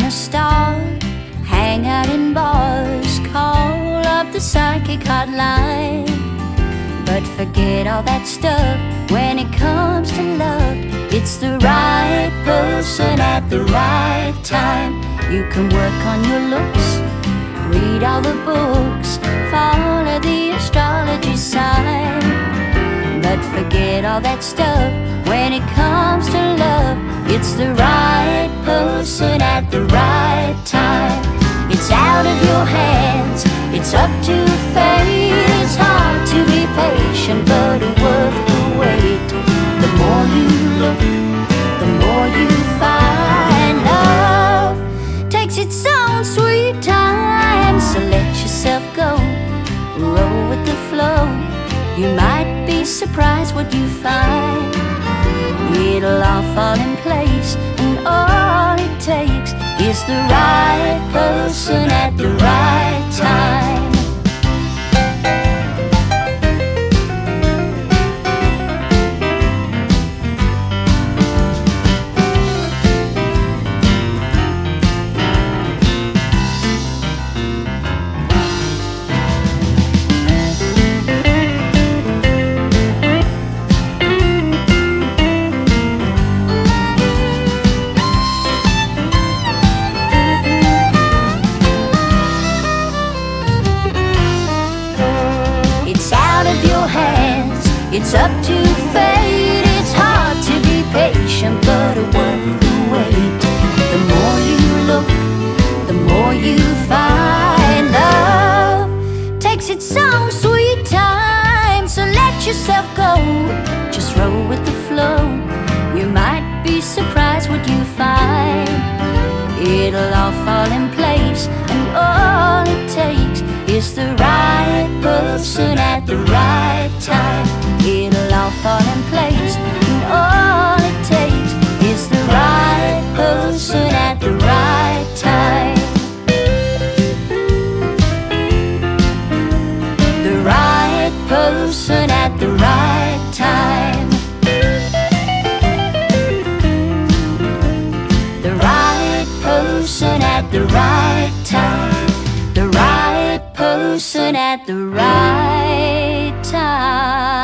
wanna start, hang out in bars, call up the psychic hotline. But forget all that stuff when it comes to love. It's the right person at the right time. You can work on your looks, read all the books, follow the astrology sign. But forget all that stuff when it comes to love. It's the right person at the right time. It's out of your hands, it's up to fate. It's hard to be patient, but worth the wait. The more you look, the more you find. Love takes its own sweet time, so let yourself go, roll with the flow. You might be surprised what you find. It'll all fall in place, and all it takes is the right person at the right time. It's up to fate. It's hard to be patient, but worth the wait. The more you look, the more you find. Love takes its own sweet time, so let yourself go, just roll with the flow. You might be surprised what you find. It'll all fall in place, and all it takes is the right person at the right time. It'll all fall in place, and all it takes is the right person at the right time. The right person at the right time. The right person at the right time. The right person at the right time.